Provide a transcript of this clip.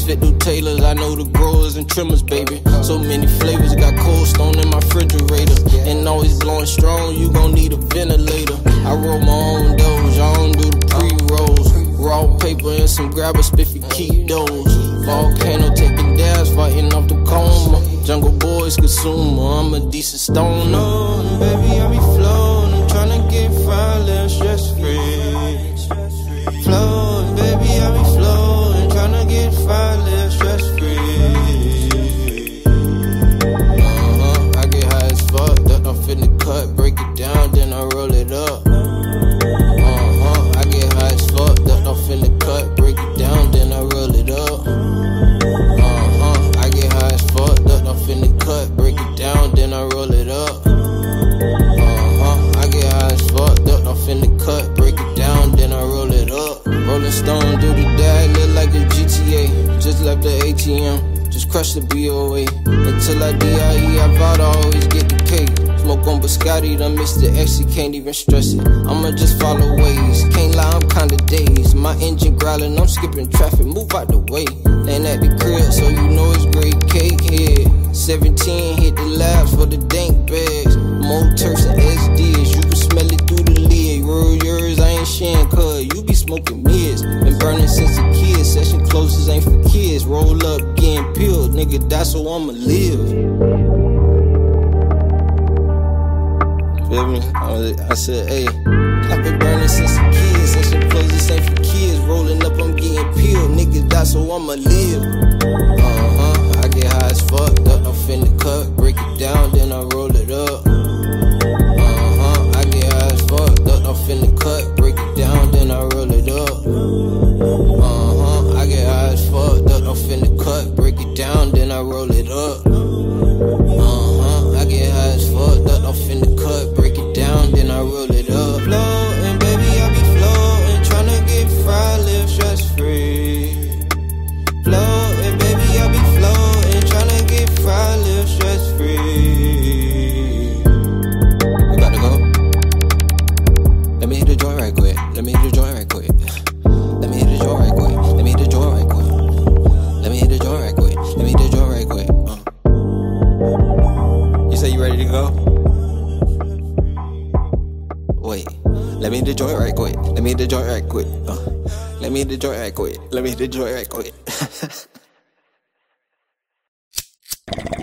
fit through tailors, I know the growers and trimmers, baby. So many flavors, got Cold Stone in my refrigerator. And always blowing strong, you gon' need a ventilator. I roll my own doge, I don't do the pre-rolls. Raw paper and some grabber spiffy, keep those. Volcano taking dabs, fighting off the coma. Jungle Boys consumer, I'm a decent stoner. Baby, I be floating, I'm tryna get fine, live stress free. Floating, baby, I be floating, tryna get fine, live stress free. I get high as fuck, duck off in the cut, break it down, then I roll it up. I get high as fuck, duck off in the cut, break it down, then I roll it up. I get high as fuck, duck off in the cut, break it down, then I roll it up. I get high as fuck, duck off in the cut, break it down, then I roll it up. Rolling Stone, do the dag, look like a GTA. Just left the ATM, just crushed the BOA. Until I DIE, I vow to always get the cake. Smoke on Biscotti, done missed the X, you can't even stress it. I'ma just follow ways, can't lie, I'm kinda dazed. My engine growling, I'm skipping traffic, move out the way. Ain't at the crib, so you know it's great cake here. 17, hit the labs for the dank bags. More Turks and SDs, you can smell it through the lid. Roll yours, I ain't sharing, cuz you be smoking mids. Been burning since a kid, session closes ain't for kids. Roll up, getting peeled, nigga, that's how I'ma live. Feel me? I said, hey, I've been burning since a kid, session closes ain't for kids. Rolling up, I'm getting peeled, nigga, that's how I'ma live. I get high as fuck, duck off in the cut, break it down, then I roll it up. I get high as fuck, duck off in the cut, break it down, then I roll it up. I get high as fuck, duck off in the cut, break it down, then I roll it up. I get high as fuck, duck off in the cut, break it down, then I roll it up. Floating, baby, I be floating, tryna get fried, live stress free. Floating, baby, I be floating, tryna get fried, live stress free. We about to go? Let me hit the joint right quick. Let me hit the joint right quick. Let me hit the joint right quick. Let me hit the joint right quick. Let me hit the joint right quick. Let me hit the joint right quick. You say you ready to go? Wait. Let me hit the joint right quick. Let me hit the joint right quick. Let me hit the joint right quick. Let me hit the joint right quick.